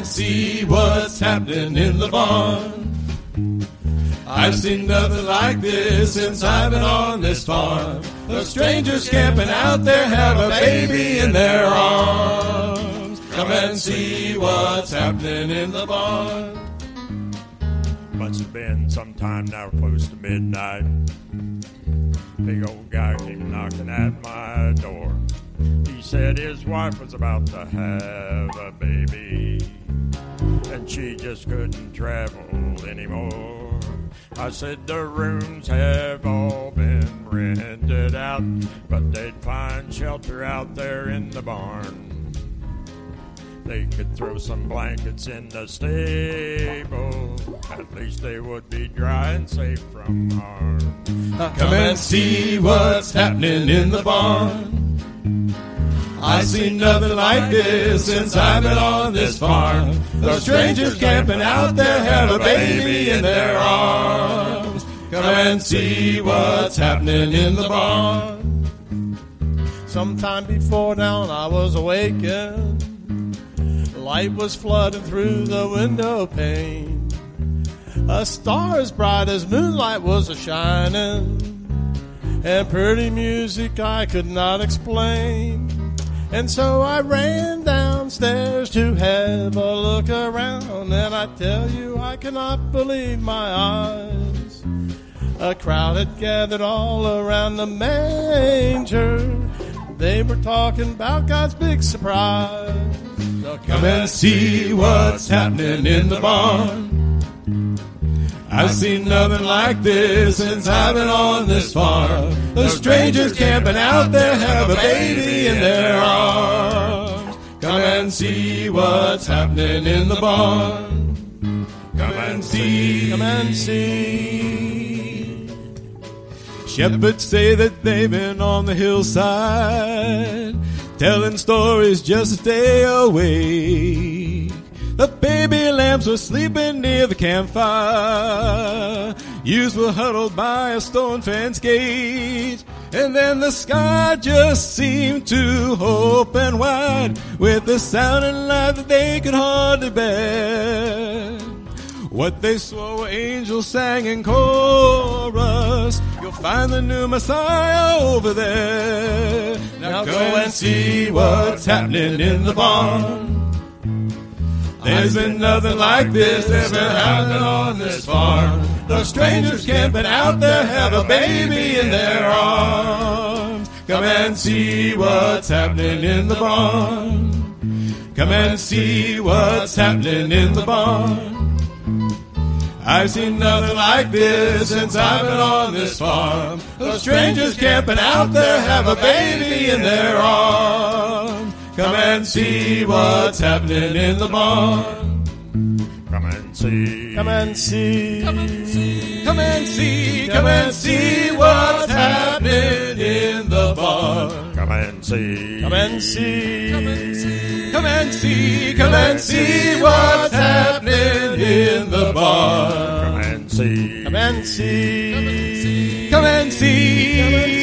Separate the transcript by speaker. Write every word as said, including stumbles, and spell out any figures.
Speaker 1: and see what's happening in the barn. I've seen nothing like this since I've been on this farm. The strangers camping out there have a baby in their arms. Come and see what's happening in the barn.
Speaker 2: Must have been sometime now close to midnight. Big old guy came knocking at my door. He said his wife was about to have a baby, and she just couldn't travel anymore. I said the rooms have all been rented out, but they'd find shelter out there in the barn. They could throw some blankets in the stable. At least they would be dry and safe from harm.
Speaker 1: Come and see what's happening in the barn. I've seen nothing like this since I've been on this farm. The strangers camping out there have a baby in their arms. Come and see what's happening in the barn.
Speaker 3: Sometime before dawn I was awakened. Light was flooding through the window pane. A star as bright as moonlight was a-shining, and pretty music I could not explain. And so I ran downstairs to have a look around, and I tell you I cannot believe my eyes. A crowd had gathered all around the manger. They were talking about God's big surprise. So
Speaker 1: come and see what's happening in the barn. I've seen nothing like this since I've been on this farm. The strangers camping out there have a baby in their arms. Come and see what's happening in the barn. Come and see,
Speaker 3: come and see.
Speaker 1: Shepherds say that they've been on the hillside, telling stories just to stay awake. The baby lambs were sleeping near the campfire. Youths were huddled by a stone fence gate. And then the sky just seemed to open wide with the sound and light that they could hardly bear. What they saw were angels sang in chorus. You'll find the new Messiah over there. Now go and see what's happening in the barn. There's been nothing like this ever happened on this farm. The strangers camping out there have a baby in their arms. Come and see what's happening in the barn. Come and see what's happening in the barn. I've seen nothing like this since I've been on this farm. The strangers camping out there have a baby in their arms. Come and see what's happening in the barn.
Speaker 2: Come and see.
Speaker 3: Come and see.
Speaker 1: Come and see. Come and see. Come and see what's happening in the barn.
Speaker 2: Come and see.
Speaker 3: Come and see.
Speaker 1: Come and see. Come and see. Come and see what's happening in the barn.
Speaker 2: Come and see.
Speaker 3: Come and see.
Speaker 1: Come and see. Come and see.